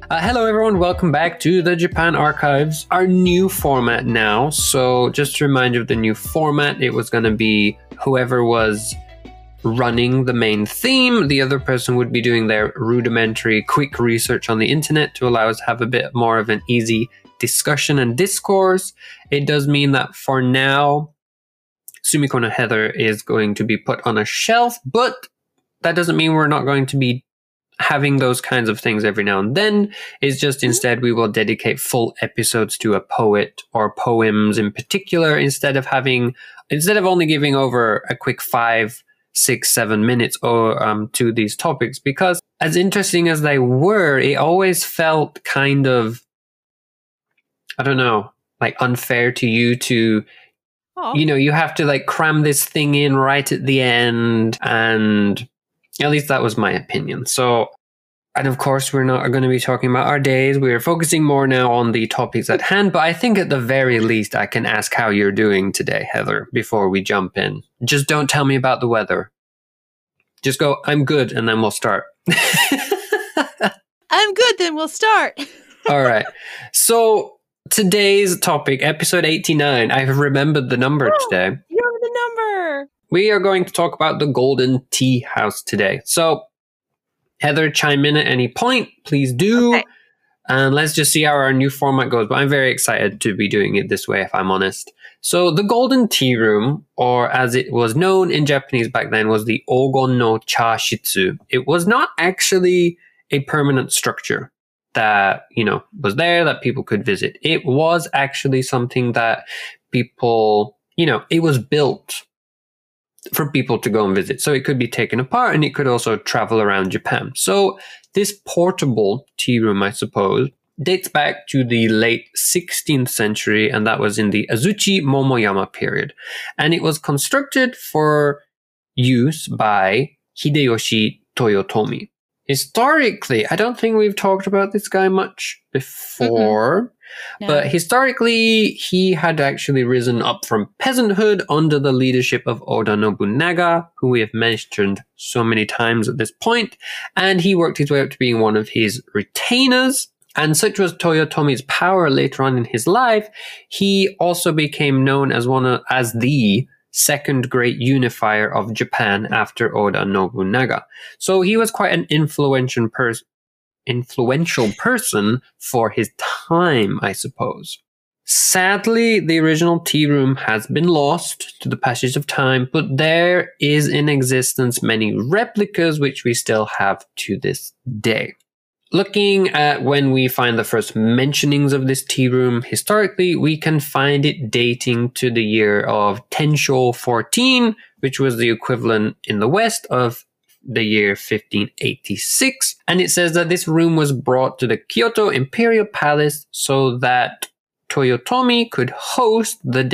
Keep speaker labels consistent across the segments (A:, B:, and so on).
A: Hello everyone, welcome back to the Japan Archives, our new format now. So just to remind you of the new format, it was going to be whoever was running the main theme, the other person would be doing their rudimentary quick research on the internet to allow us to have a bit more of an easy discussion and discourse. It does mean that for now, Sumiko no Heather is going to be put on a shelf, but that doesn't mean we're not going to be having those kinds of things every now and then. It's just instead we will dedicate full episodes to a poet or poems in particular instead of only giving over a quick 5, 6, 7 minutes or to these topics, because as interesting as they were, it always felt kind of, I don't know, like unfair to you to you have to like cram this thing in right at the end, and at least that was my opinion. So, and of course, we're not going to be talking about our days. We're focusing more now on the topics at hand. But I think at the very least, I can ask how you're doing today, Heather, before we jump in. Just don't tell me about the weather. Just go, I'm good, and then we'll start.
B: I'm good, then we'll start.
A: All right. So today's topic, episode 89. I've remembered the number today.
B: You remember the number.
A: We are going to talk about the Golden Tea House today. So, Heather, chime in at any point. Please do.
B: Okay.
A: And let's just see how our new format goes. But I'm very excited to be doing it this way, if I'm honest. So, the Golden Tea Room, or as it was known in Japanese back then, was the Ogon no Cha Shitsu. It was not actually a permanent structure that, was there that people could visit. It was actually something that people, it was built for people to go and visit. So it could be taken apart and it could also travel around Japan. So this portable tea room, I suppose, dates back to the late 16th century, and that was in the Azuchi Momoyama period. And it was constructed for use by Hideyoshi Toyotomi. Historically, I don't think we've talked about this guy much before. No. But historically, he had actually risen up from peasanthood under the leadership of Oda Nobunaga, who we have mentioned so many times at this point, and he worked his way up to being one of his retainers. And such was Toyotomi's power later on in his life, he also became known as as the second great unifier of Japan after Oda Nobunaga. So he was quite an influential person for his time, I suppose. Sadly, the original tea room has been lost to the passage of time, but there is in existence many replicas which we still have to this day. Looking at when we find the first mentionings of this tea room historically, we can find it dating to the year of Tensho 14, which was the equivalent in the West of the year 1586. And it says that this room was brought to the Kyoto Imperial Palace so that Toyotomi could host the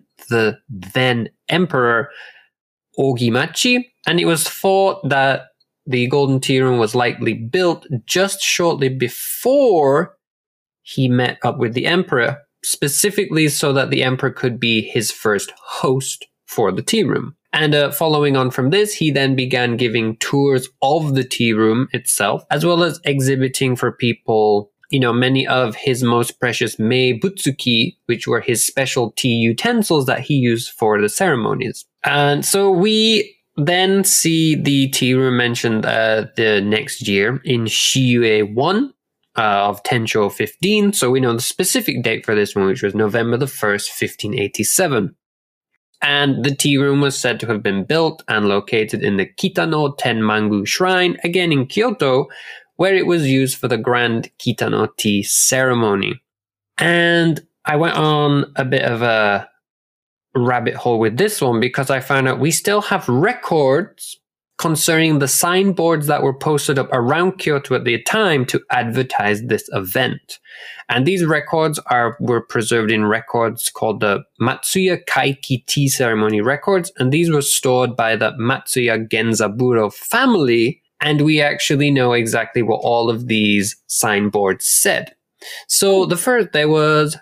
A: then Emperor Ogimachi. And it was thought that the Golden Tea Room was likely built just shortly before he met up with the Emperor, specifically so that the Emperor could be his first host for the tea room. And following on from this, he then began giving tours of the tea room itself, as well as exhibiting for people, many of his most precious mei butsuki, which were his special tea utensils that he used for the ceremonies. And so we then see the tea room mentioned the next year in Shiyue 1 of Tensho 15. So we know the specific date for this one, which was November the 1st, 1587. And the tea room was said to have been built and located in the Kitano Tenmangu Shrine, again in Kyoto, where it was used for the grand Kitano tea ceremony. And I went on a bit of a rabbit hole with this one because I found out we still have records concerning the signboards that were posted up around Kyoto at the time to advertise this event. And these records were preserved in records called the Matsuya Kaiki Tea Ceremony records, and these were stored by the Matsuya Genzaburo family, and we actually know exactly what all of these signboards said. So there was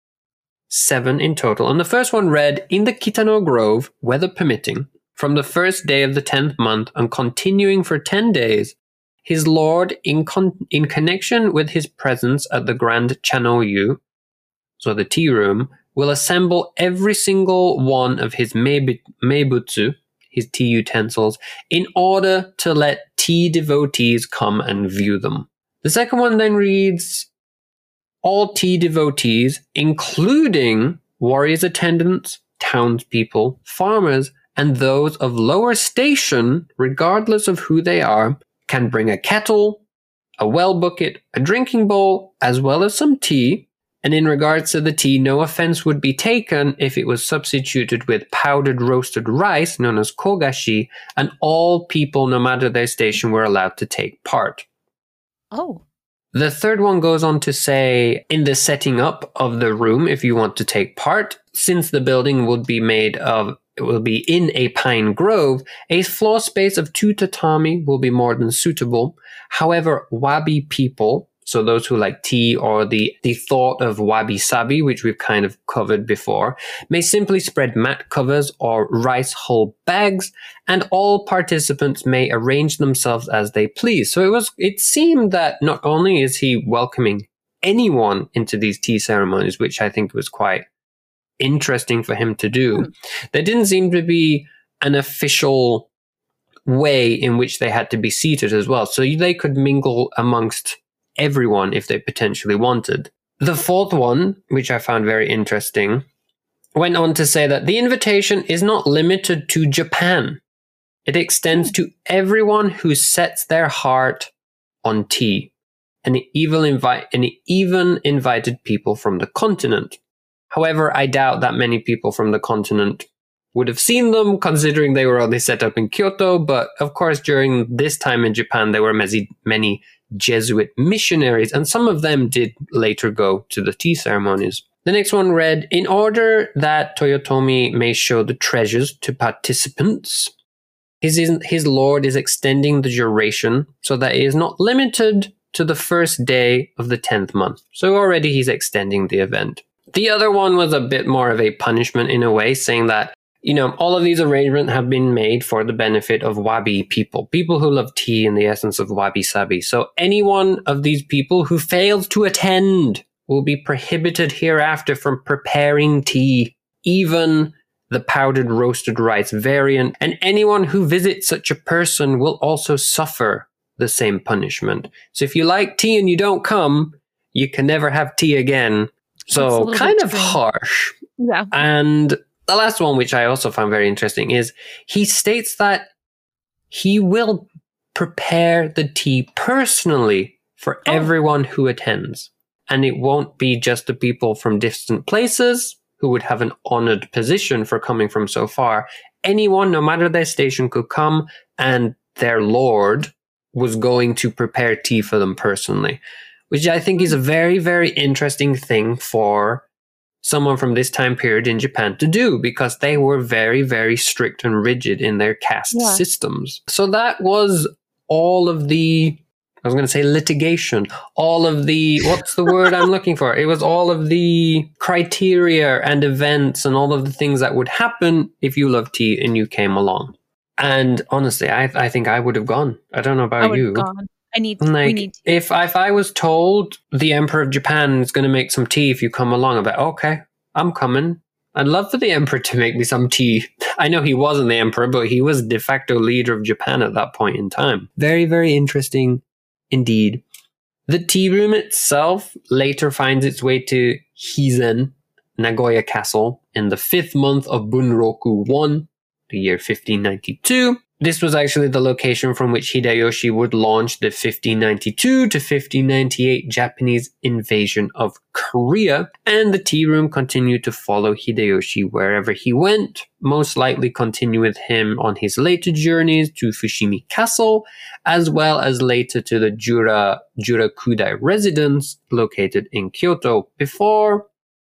A: 7 in total, and the first one read, "In the Kitano Grove, weather permitting, from the first day of the 10th month and continuing for 10 days, his lord, in connection with his presence at the Grand Chanoyu, so the tea room, will assemble every single one of his meibutsu, his tea utensils, in order to let tea devotees come and view them. The second one then reads, all tea devotees, including warriors' attendants, townspeople, farmers, and those of lower station, regardless of who they are, can bring a kettle, a well bucket, a drinking bowl, as well as some tea. And in regards to the tea, no offense would be taken if it was substituted with powdered roasted rice, known as kogashi, and all people, no matter their station, were allowed to take part.
B: Oh.
A: The third one goes on to say, in the setting up of the room, if you want to take part, since the building would be made of, it will be in a pine grove, a floor space of 2 tatami will be more than suitable. However, wabi people, so those who like tea or the thought of wabi-sabi, which we've kind of covered before, may simply spread mat covers or rice hull bags, and all participants may arrange themselves as they please. So it seemed that not only is he welcoming anyone into these tea ceremonies, which I think was quite interesting for him to do, there didn't seem to be an official way in which they had to be seated as well. So they could mingle amongst everyone if they potentially wanted. The fourth one, which I found very interesting, went on to say that the invitation is not limited to Japan. It extends to everyone who sets their heart on tea, and it even invited people from the continent. However, I doubt that many people from the continent would have seen them, considering they were only set up in Kyoto, but of course during this time in Japan there were many Jesuit missionaries, and some of them did later go to the tea ceremonies. The next one read, in order that Toyotomi may show the treasures to participants, his lord is extending the duration so that it is not limited to the first day of the 10th month. So already he's extending the event. The other one was a bit more of a punishment in a way, saying that, all of these arrangements have been made for the benefit of wabi people who love tea and the essence of wabi-sabi. So any one of these people who fails to attend will be prohibited hereafter from preparing tea, even the powdered roasted rice variant. And anyone who visits such a person will also suffer the same punishment. So if you like tea and you don't come, you can never have tea again. So kind of harsh.
B: Yeah.
A: And the last one, which I also found very interesting, is he states that he will prepare the tea personally for everyone who attends. And it won't be just the people from distant places who would have an honored position for coming from so far. Anyone, no matter their station, could come, and their lord was going to prepare tea for them personally, which I think is a very, very interesting thing for someone from this time period in Japan to do, because they were very, very strict and rigid in their caste systems. So that was all of the, I was going to say litigation, all of the, what's the word I'm looking for? It was all of the criteria and events and all of the things that would happen if you loved tea and you came along. And honestly, I think I would have gone. I don't know about you.
B: We need tea.
A: If I was told the Emperor of Japan is going to make some tea if you come along, I'd be like, okay, I'm coming. I'd love for the Emperor to make me some tea. I know he wasn't the Emperor, but he was de facto leader of Japan at that point in time. Very, very interesting indeed. The tea room itself later finds its way to Hizen, Nagoya Castle, in the 5th month of Bunroku 1, the year 1592. This was actually the location from which Hideyoshi would launch the 1592 to 1598 Japanese invasion of Korea, and the tea room continued to follow Hideyoshi wherever he went, most likely continue with him on his later journeys to Fushimi Castle, as well as later to the Jurakudai residence located in Kyoto, before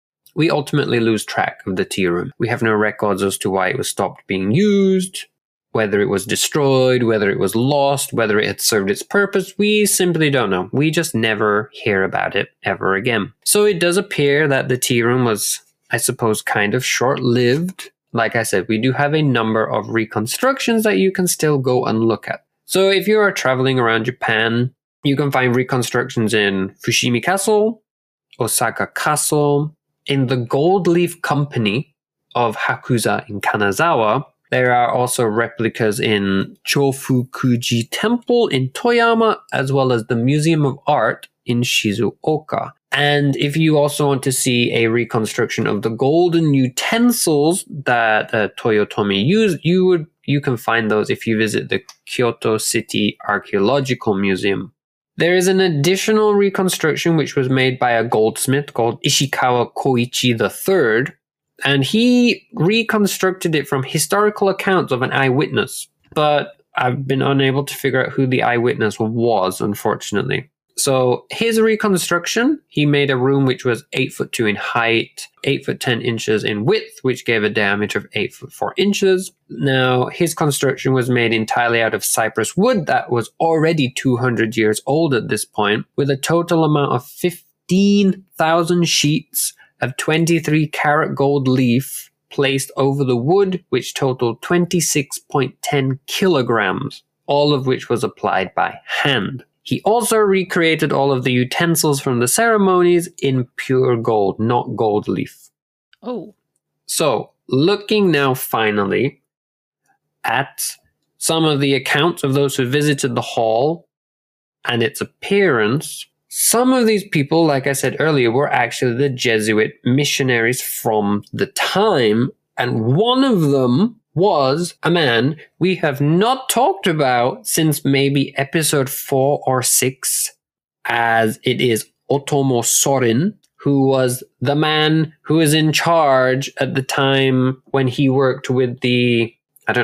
A: we ultimately lose track of the tea room. We have no records as to why it was stopped being used, whether it was destroyed, whether it was lost, whether it had served its purpose. We simply don't know. We just never hear about it ever again. So it does appear that the tea room was, I suppose, kind of short-lived. Like I said, we do have a number of reconstructions that you can still go and look at. So if you are traveling around Japan, you can find reconstructions in Fushimi Castle, Osaka Castle, in the Gold Leaf Company of Hakuza in Kanazawa. There are also replicas in Chofukuji Temple in Toyama, as well as the Museum of Art in Shizuoka. And if you also want to see a reconstruction of the golden utensils that Toyotomi used, you can find those if you visit the Kyoto City Archaeological Museum. There is an additional reconstruction which was made by a goldsmith called Ishikawa Koichi III, and he reconstructed it from historical accounts of an eyewitness. But I've been unable to figure out who the eyewitness was, unfortunately. So his reconstruction, he made a room which was 8'2" in height, 8'10" in width, which gave a diameter of 8'4". Now, his construction was made entirely out of cypress wood that was already 200 years old at this point, with a total amount of 15,000 sheets of 23-karat gold leaf placed over the wood, which totaled 26.10 kilograms, all of which was applied by hand. He also recreated all of the utensils from the ceremonies in pure gold, not gold leaf.
B: Oh.
A: So, looking now finally at some of the accounts of those who visited the hall and its appearance, some of these people, like I said earlier, were actually the Jesuit missionaries from the time, and one of them was a man we have not talked about since maybe episode 4 or 6, as it is Otomo Sorin, who was the man who was in charge at the time when he worked with the,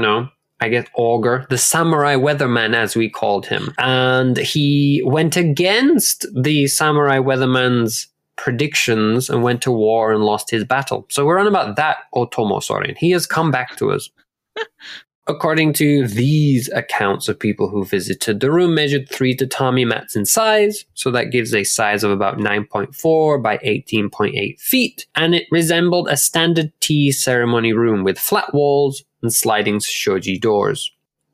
A: augur, the samurai weatherman, as we called him. And he went against the samurai weatherman's predictions and went to war and lost his battle. So we're on about that Otomo Sorin. He has come back to us. According to these accounts of people who visited, the room measured 3 tatami mats in size, so that gives a size of about 9.4 by 18.8 feet, and it resembled a standard tea ceremony room with flat walls and sliding shoji doors.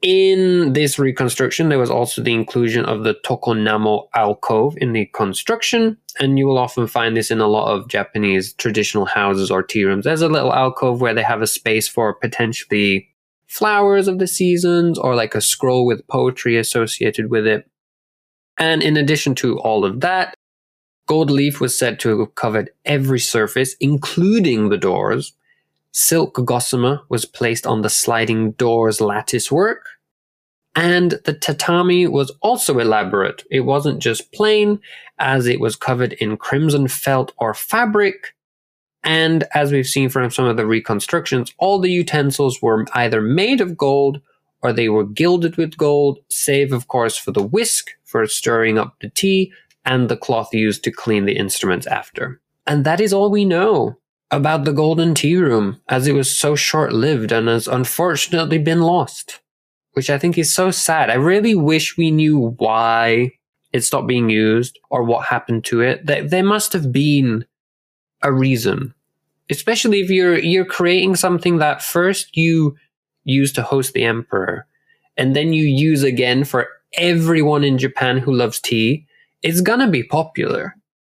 A: In this reconstruction, there was also the inclusion of the tokonamo alcove in the construction, and you will often find this in a lot of Japanese traditional houses or tea rooms. There's a little alcove where they have a space for potentially flowers of the seasons or like a scroll with poetry associated with it. And in addition to all of that, gold leaf was said to have covered every surface, including the doors. Silk gossamer was placed on the sliding doors lattice work. And the tatami was also elaborate. It wasn't just plain, as it was covered in crimson felt or fabric. And as we've seen from some of the reconstructions, all the utensils were either made of gold or they were gilded with gold, save, of course, for the whisk for stirring up the tea and the cloth used to clean the instruments after. And that is all we know about the Golden Tea Room, as it was so short-lived and has unfortunately been lost, which I think is so sad. I really wish we knew why it stopped being used or what happened to it. There must have been a reason, especially if you're creating something that first you use to host the emperor and then you use again for everyone in Japan who loves tea. It's gonna be popular.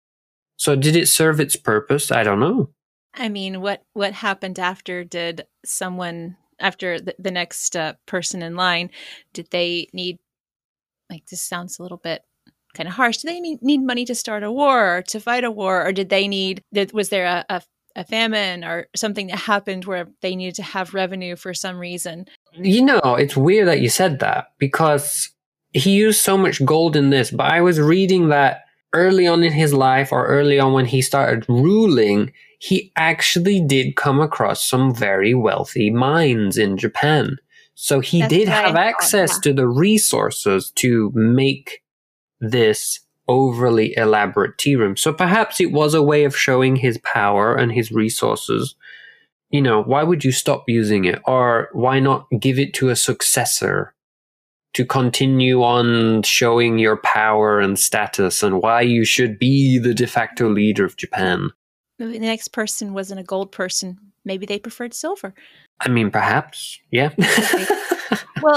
A: So did it serve its purpose? I don't know.
B: I mean, what happened after? Did someone after the next person in line, did they need, like, this sounds a little bit kind of harsh, do they need money to start a war or to fight a war, or did they need, was there a famine or something that happened where they needed to have revenue for some reason?
A: You know, it's weird that you said that, because he used so much gold in this, but I was reading that early on in his life, or early on when he started ruling, he actually did come across some very wealthy mines in Japan. So he did have access to the resources to make this overly elaborate tea room. So perhaps it was a way of showing his power and his resources. You know, why would you stop using it? Or why not give it to a successor to continue on showing your power and status and why you should be the de facto leader of Japan?
B: Maybe the next person wasn't a gold person. Maybe they preferred silver.
A: I mean, perhaps, yeah.
B: Well,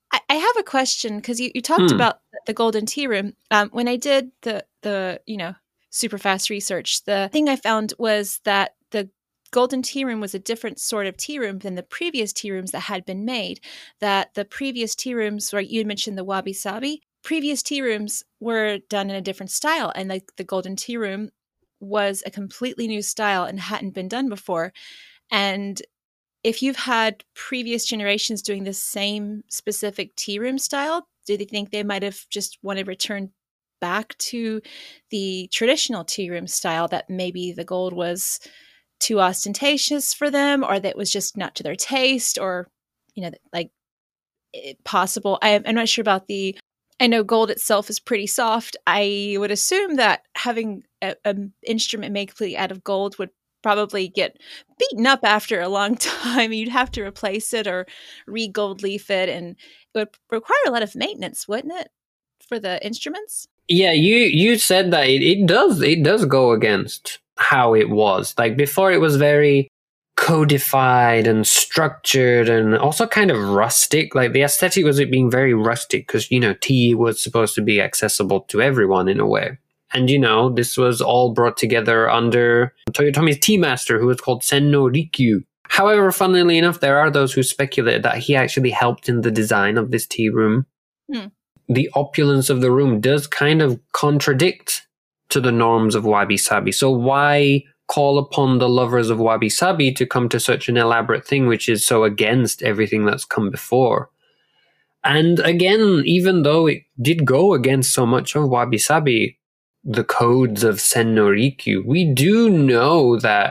B: I have a question because you talked about the golden tea room. When I did the super fast research, the thing I found was that the golden tea room was a different sort of tea room than the previous tea rooms that had been made. That the previous tea rooms, where you mentioned the wabi sabi, previous tea rooms were done in a different style, and like the golden tea room was a completely new style and hadn't been done before. And if you've had previous generations doing the same specific tea room style, do they think they might have just want to return back to the traditional tea room style, that maybe the gold was too ostentatious for them, or that was just not to their taste, or, like possible? I'm not sure about I know gold itself is pretty soft. I would assume that having an instrument made completely out of gold would probably get beaten up after a long time. You'd have to replace it or re-gold leaf it, and it would require a lot of maintenance, wouldn't it, for the instruments?
A: Yeah, you said that it does go against how it was. Like before, it was very codified and structured, and also kind of rustic. Like the aesthetic was it being very rustic, because tea was supposed to be accessible to everyone in a way. And this was all brought together under Toyotomi's tea master, who was called Senno Rikyu. However, funnily enough, there are those who speculate that he actually helped in the design of this tea room. The opulence of the room does kind of contradict to the norms of wabi-sabi. So why call upon the lovers of wabi-sabi to come to such an elaborate thing which is so against everything that's come before? And again, even though it did go against so much of wabi-sabi, the codes of Senno Rikyu, we do know that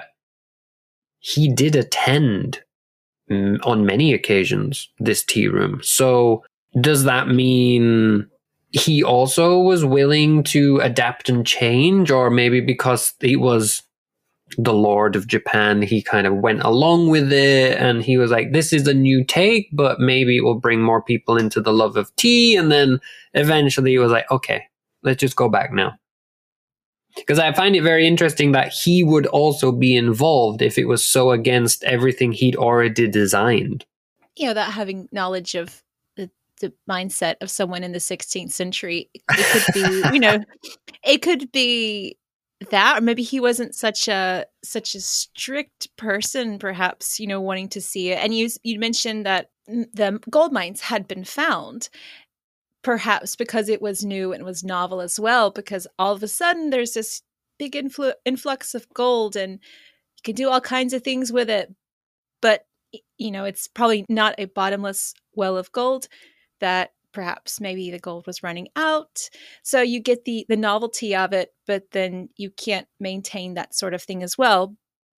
A: he did attend on many occasions this tea room. So does that mean he also was willing to adapt and change? Or maybe because he was the Lord of Japan, he kind of went along with it, and he was like, this is a new take, but maybe it will bring more people into the love of tea. And then eventually he was like, okay, let's just go back now. Because I find it very interesting that he would also be involved if it was so against everything he'd already designed.
B: That having knowledge of the mindset of someone in the 16th century, it could be, it could be that, or maybe he wasn't such a strict person, perhaps, wanting to see it. And you mentioned that the gold mines had been found, perhaps because it was new and was novel as well, because all of a sudden there's this big influx of gold and you can do all kinds of things with it. But, it's probably not a bottomless well of gold, that perhaps maybe the gold was running out. So you get the novelty of it, but then you can't maintain that sort of thing as well.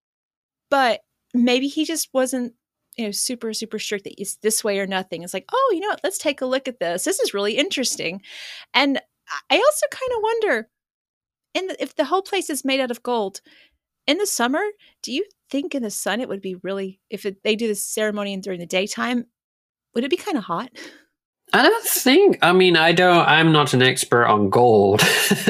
B: But maybe he just wasn't super, super strict that it's this way or nothing. It's like, oh, what? Let's take a look at this. This is really interesting. And I also kind of wonder, if the whole place is made out of gold, in the summer, do you think in the sun it would be really, if they do this ceremony during the daytime, would it be kind of hot?
A: I don't think, I'm not an expert on gold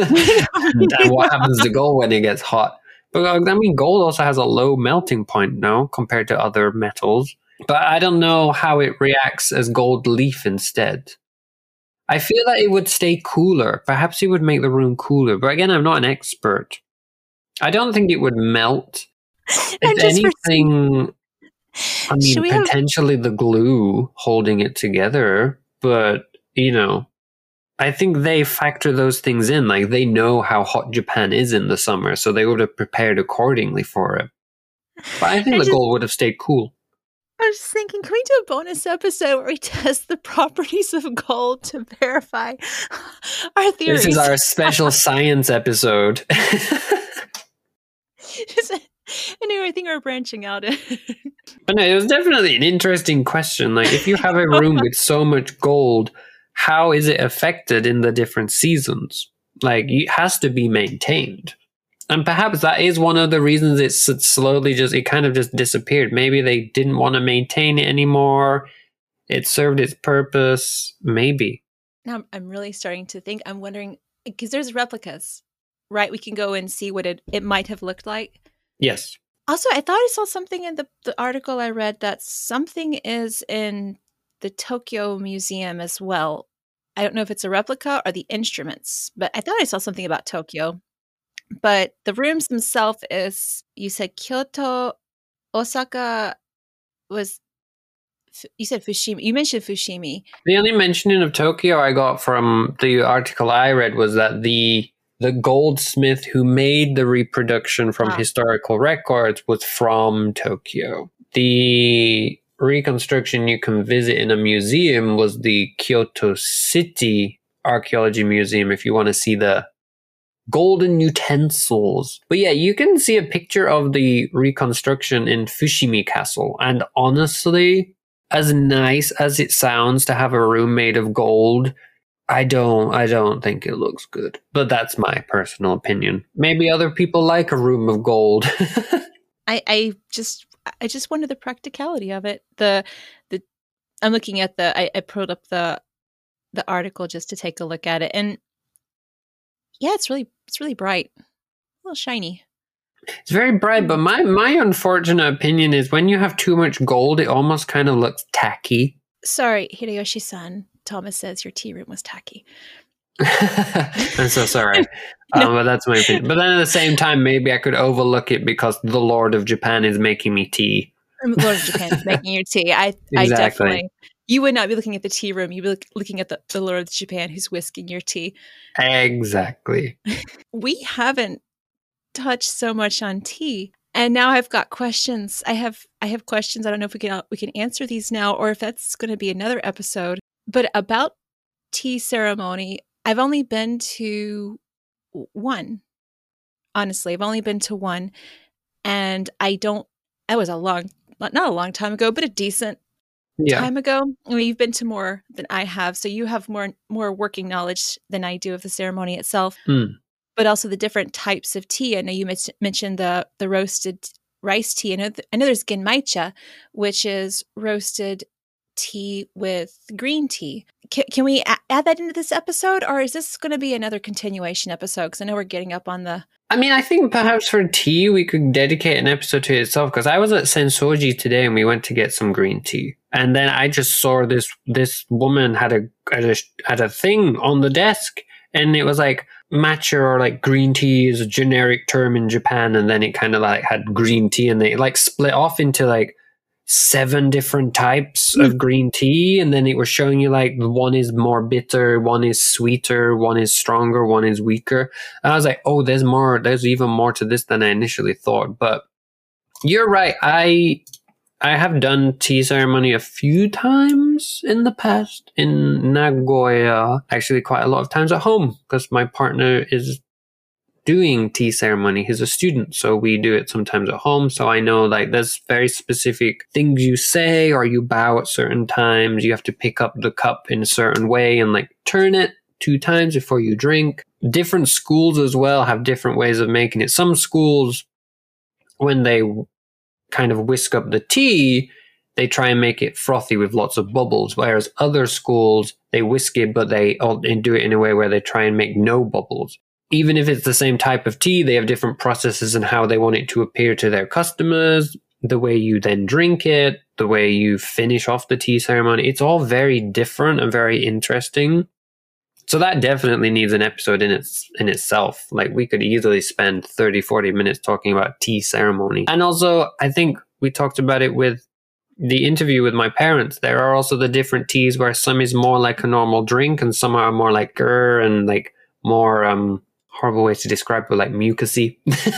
A: and what happens to gold when it gets hot. But gold also has a low melting point now compared to other metals. But I don't know how it reacts as gold leaf instead. I feel that it would stay cooler. Perhaps it would make the room cooler. But again, I'm not an expert. I don't think it would melt. If anything, potentially the glue holding it together. But, I think they factor those things in. Like, they know how hot Japan is in the summer, so they would have prepared accordingly for it. But I think the gold would have stayed cool.
B: I was just thinking, can we do a bonus episode where we test the properties of gold to verify our theories?
A: This is our special science episode.
B: Anyway, I think we're branching out.
A: But no, it was definitely an interesting question. Like, if you have a room with so much gold, how is it affected in the different seasons? Like, it has to be maintained. And perhaps that is one of the reasons it slowly it kind of just disappeared. Maybe they didn't want to maintain it anymore. It served its purpose. Maybe.
B: Now I'm really starting to think, I'm wondering, because there's replicas, right? We can go and see what it might have looked like.
A: Yes.
B: Also, I thought I saw something in the article I read that something is in the Tokyo Museum as well. I don't know if it's a replica or the instruments, but I thought I saw something about Tokyo. But the rooms themselves is, you said Kyoto, Osaka was, you said Fushimi. You mentioned Fushimi.
A: The only mentioning of Tokyo I got from the article I read was that the goldsmith who made the reproduction from historical records was from Tokyo. The reconstruction you can visit in a museum was the Kyoto City Archaeology Museum if you want to see the golden utensils. But yeah, you can see a picture of the reconstruction in Fushimi Castle. And honestly, as nice as it sounds to have a room made of gold, I don't think it looks good. But that's my personal opinion. Maybe other people like a room of gold.
B: I just wanted the practicality of it. I'm looking at I pulled up the article just to take a look at it, and yeah, it's really bright, a little shiny.
A: It's very bright, but my unfortunate opinion is when you have too much gold, it almost kind of looks tacky.
B: Sorry, Hideyoshi-san. Thomas says your tea room was tacky.
A: I'm so sorry. No. But that's my opinion. But then at the same time, maybe I could overlook it because the Lord of Japan is making me tea.
B: Lord of Japan is making your tea. I definitely... You would not be looking at the tea room. You'd be looking at the Lord of Japan who's whisking your tea.
A: Exactly.
B: We haven't touched so much on tea. And now I've got questions. I have questions. I don't know if we can answer these now or if that's going to be another episode. But about tea ceremony, I've only been to one. Honestly, I've only been to one. And that was not a long time ago, but a decent time ago. I mean, you've been to more than I have. So you have more working knowledge than I do of the ceremony itself. But also the different types of tea. I know you mentioned the roasted rice tea. I know there's genmaicha, which is roasted tea with green tea. Can we add that into this episode, or is this going to be another continuation episode? Because I know we're getting up on the...
A: I mean, I think perhaps for tea, we could dedicate an episode to itself, because I was at Sensoji today and we went to get some green tea. And then I just saw this woman had a thing on the desk, and it was like matcha or like green tea is a generic term in Japan. And then it kind of like had green tea, and they like split off into like 7 different types of green tea, and then it was showing you like one is more bitter, one is sweeter, one is stronger, one is weaker. And I was like, oh, there's even more to this than I initially thought. But you're right, I have done tea ceremony a few times in the past in Nagoya, actually quite a lot of times at home, because my partner is doing tea ceremony. He's a student, so we do it sometimes at home. So I know like there's very specific things you say, or you bow at certain times. You have to pick up the cup in a certain way and like turn it 2 times before you drink. Different schools as well have different ways of making it. Some schools, when they kind of whisk up the tea, they try and make it frothy with lots of bubbles, whereas other schools, they whisk it, but they do it in a way where they try and make no bubbles. Even if it's the same type of tea, they have different processes in how they want it to appear to their customers, the way you then drink it, the way you finish off the tea ceremony. It's all very different and very interesting. So that definitely needs an episode in itself. Like we could easily spend 30, 40 minutes talking about tea ceremony. And also, I think we talked about it with the interview with my parents. There are also the different teas where some is more like a normal drink and some are more like and like more... horrible way to describe it, like mucusy.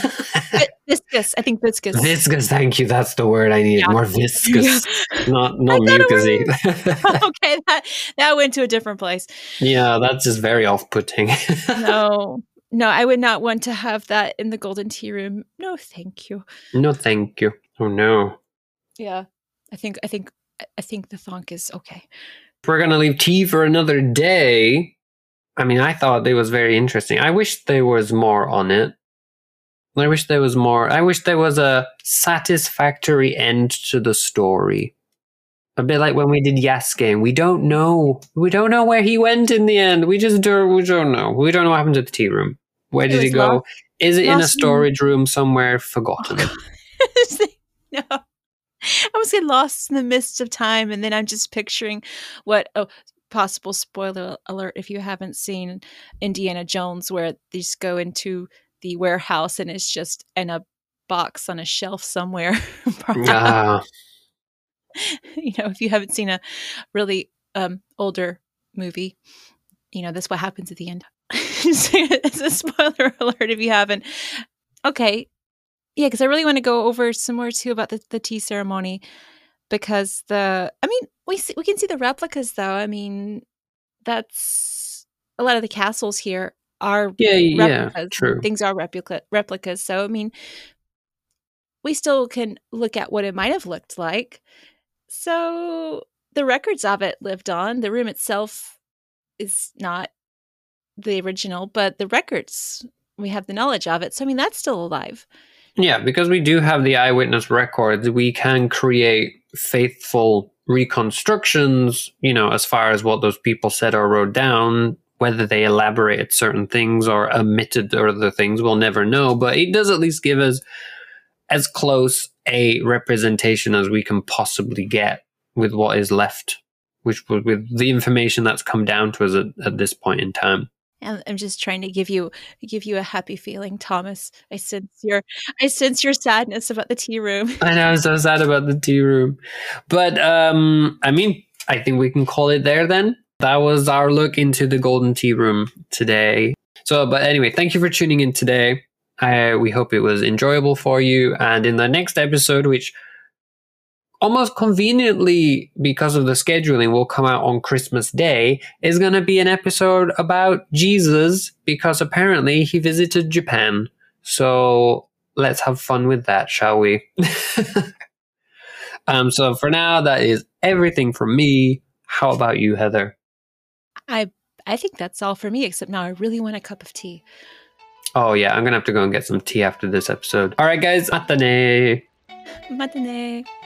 B: Viscous. I think viscous.
A: Viscous, thank you. That's the word I needed. Yeah. More viscous, not mucusy.
B: Okay, that went to a different place.
A: Yeah, that's just very off-putting.
B: No, I would not want to have that in the golden tea room. No, thank you.
A: No, thank you. Oh no.
B: Yeah, I think the thonk is okay.
A: If we're gonna leave tea for another day. I mean, I thought it was very interesting. I wish there was more on it. I wish there was more. I wish there was a satisfactory end to the story. A bit like when we did Yasuke. We don't know. We don't know where he went in the end. We don't know. We don't know what happened to the tea room. Where did he go? Is it in a storage room somewhere forgotten?
B: No. I almost get lost in the midst of time, and then I'm just picturing what. Oh, possible spoiler alert if you haven't seen Indiana Jones, where they just go into the warehouse and it's just in a box on a shelf somewhere.
A: Ah,
B: If you haven't seen a really older movie, that's what happens at the end. It's a spoiler alert if you haven't. Okay. Yeah, because I really want to go over some more too about the tea ceremony, because we can see the replicas though. I mean, that's a lot of the castles here are
A: yeah,
B: replicas.
A: true.
B: Things are replicas. So I mean, we still can look at what it might have looked like. So the records of it lived on. The room itself is not the original, but the records, we have the knowledge of it. So I mean, that's still alive.
A: Yeah, because we do have the eyewitness records, we can create faithful reconstructions, as far as what those people said or wrote down. Whether they elaborated certain things or omitted other things, we'll never know. But it does at least give us as close a representation as we can possibly get with what is left, with the information that's come down to us at this point in time.
B: I'm just trying to give you a happy feeling, Thomas. I sense your sadness about the tea room.
A: I know, I'm so sad about the tea room. But I think we can call it there then. That was our look into the Golden Tea Room today. So, but anyway, thank you for tuning in today. We hope it was enjoyable for you. And in the next episode, which almost conveniently, because of the scheduling, will come out on Christmas Day, is going to be an episode about Jesus, because apparently he visited Japan. So let's have fun with that, shall we? So for now, that is everything from me. How about you, Heather?
B: I think that's all for me, except now I really want a cup of tea.
A: Oh yeah, I'm going to have to go and get some tea after this episode. All right, guys. Matane.
B: Matane.